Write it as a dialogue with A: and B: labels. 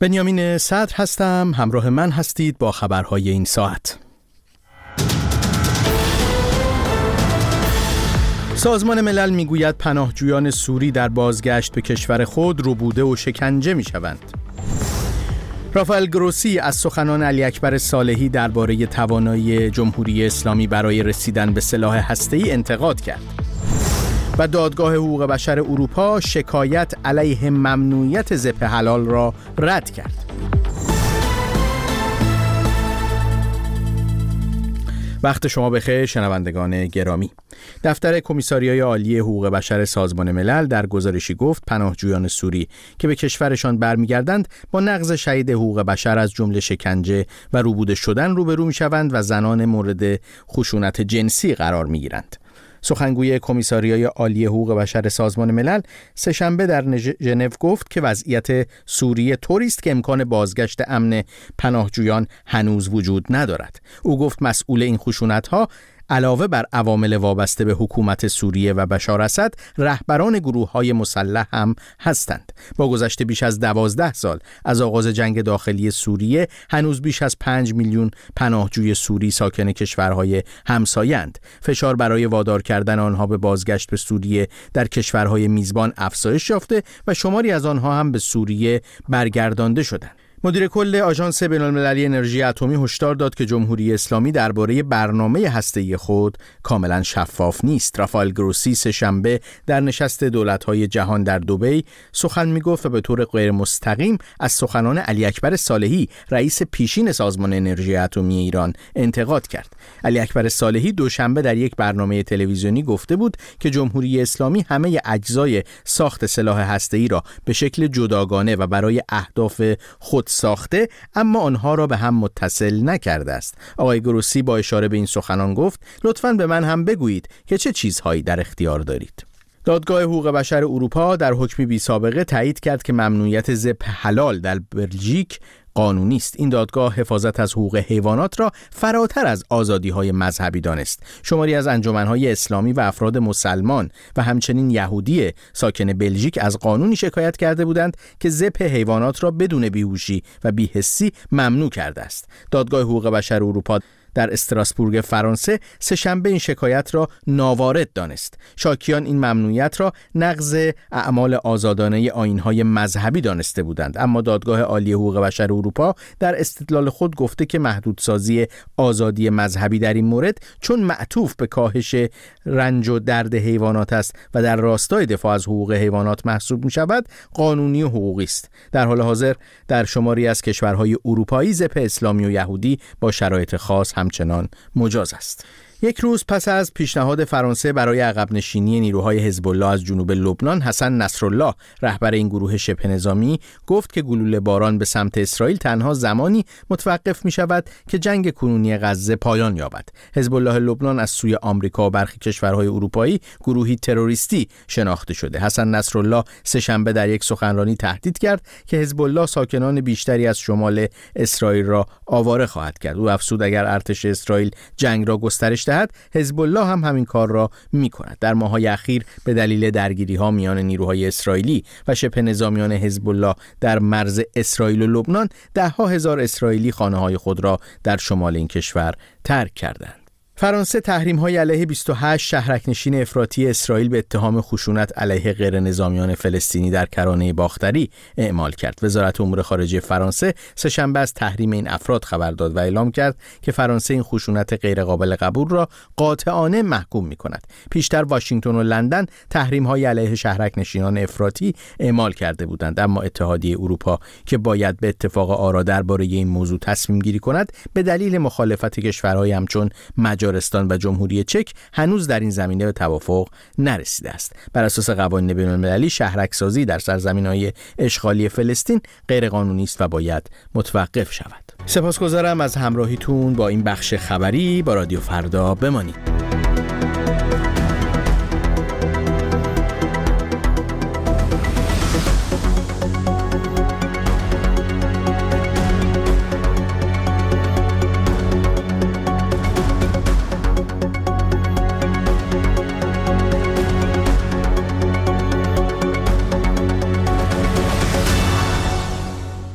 A: بنیامین صدر هستم، همراه من هستید با خبرهای این ساعت. سازمان ملل میگوید پناهجویان سوری در بازگشت به کشور خود ربوده و شکنجه میشوند. رافائل گروسی از سخنان علی اکبر صالحی درباره توانایی جمهوری اسلامی برای رسیدن به سلاح هسته‌ای انتقاد کرد. و دادگاه حقوق بشر اروپا شکایت علیه ممنوعیت ذبح حلال را رد کرد. وقت شما بخیر شنوندگان گرامی. دفتر کمیساریای عالی حقوق بشر سازمان ملل در گزارشی گفت پناهجویان سوری که به کشورشان برمیگردند با نقض شدید حقوق بشر از جمله شکنجه و ربوده شدن روبرو میشوند و زنان مورد خشونت جنسی قرار میگیرند. سخنگوی کمیساریای عالی حقوق بشر سازمان ملل سه‌شنبه در ژنو گفت که وضعیت سوریه طوری است که امکان بازگشت امن پناهجویان هنوز وجود ندارد. او گفت مسئول این خشونت‌ها علاوه بر عوامل وابسته به حکومت سوریه و بشار اسد، رهبران گروه‌های مسلح هم هستند. با گذشت بیش از 12 سال از آغاز جنگ داخلی سوریه، هنوز بیش از 5 میلیون پناهجوی سوری ساکن کشورهای همسایه‌اند. فشار برای وادار کردن آنها به بازگشت به سوریه در کشورهای میزبان افزایش یافته و شماری از آنها هم به سوریه برگردانده شدند. مدیر کل آژانس بین‌المللی انرژی اتمی هشدار داد که جمهوری اسلامی درباره برنامه هسته‌ای خود کاملا شفاف نیست. رافائل گروسی سه‌شنبه در نشست دولت‌های جهان در دبی سخن می‌گفت و به طور غیر مستقیم از سخنان علی اکبر صالحی، رئیس پیشین سازمان انرژی اتمی ایران، انتقاد کرد. علی اکبر صالحی دوشنبه در یک برنامه تلویزیونی گفته بود که جمهوری اسلامی همه اجزای ساخت سلاح هسته‌ای را به شکل جداگانه و برای اهداف خود ساخته، اما آنها را به هم متصل نکرده است. آقای گروسی با اشاره به این سخنان گفت لطفاً به من هم بگویید که چه چیزهایی در اختیار دارید. دادگاه حقوق بشر اروپا در حکمی بی سابقه تایید کرد که ممنوعیت ذبح حلال در بلژیک قانونی است. این دادگاه حفاظت از حقوق حیوانات را فراتر از آزادی‌های مذهبی دانست. شماری از انجمن‌های اسلامی و افراد مسلمان و همچنین یهودی ساکن بلژیک از قانونی شکایت کرده بودند که ذبح حیوانات را بدون بیهوشی و بی‌حسی ممنوع کرده است. دادگاه حقوق بشر اروپا در استراسبورگ فرانسه سه‌شنبه این شکایت را ناوارد دانست. شاکیان این ممنوعیت را نقض اعمال آزادانه آیین‌های مذهبی دانسته بودند، اما دادگاه عالی حقوق بشر اروپا در استدلال خود گفته که محدودسازی آزادی مذهبی در این مورد چون معطوف به کاهش رنج و درد حیوانات است و در راستای دفاع از حقوق حیوانات محسوب می‌شود، قانونی و حقوقی است. در حال حاضر در شماری از کشورهای اروپایی ذبح اسلامی و یهودی با شرایط خاص همچنان مجاز است. یک روز پس از پیشنهاد فرانسه برای عقب نشینی نیروهای حزب الله از جنوب لبنان، حسن نصرالله رهبر این گروه شبه نظامی گفت که گلوله باران به سمت اسرائیل تنها زمانی متوقف می شود که جنگ کنونی غزه پایان یابد. حزب الله لبنان از سوی آمریکا و برخی کشورهای اروپایی گروهی تروریستی شناخته شده. حسن نصرالله سه‌شنبه در یک سخنرانی تهدید کرد که حزب الله ساکنان بیشتری از شمال اسرائیل را آواره خواهد کرد. او افزود اگر ارتش اسرائیل جنگ را گسترش دهد، حزب الله هم همین کار را می‌کند. در ماه‌های اخیر به دلیل درگیری‌ها میان نیروهای اسرائیلی و شبه نظامیان حزب الله در مرز اسرائیل و لبنان، ده‌ها هزار اسرائیلی خانه‌های خود را در شمال این کشور ترک کردند. فرانسه تحریم‌های علیه 28 شهرک‌نشین افراطی اسرائیل به اتهام خشونت علیه غیر نظامیان فلسطینی در کرانه باختری اعمال کرد. وزارت امور خارجه فرانسه سه‌شنبه از تحریم این افراد خبر داد و اعلام کرد که فرانسه این خشونت غیرقابل قبول را قاطعانه محکوم می‌کند. پیشتر واشنگتن و لندن تحریم‌های علیه شهرک‌نشینان افراطی اعمال کرده بودند، اما اتحادیه اروپا که باید به اتفاق آرا درباره این موضوع تصمیم گیری کند، به دلیل مخالفت کشورهای همچون مجارستان و جمهوری چک هنوز در این زمینه به توافق نرسیده است. بر اساس قوانین بین‌المللی شهرک‌سازی در سرزمین‌های اشغالی فلسطین غیرقانونی است و باید متوقف شود. سپاسگزارم از همراهیتون با این بخش خبری. با رادیو فردا بمانید.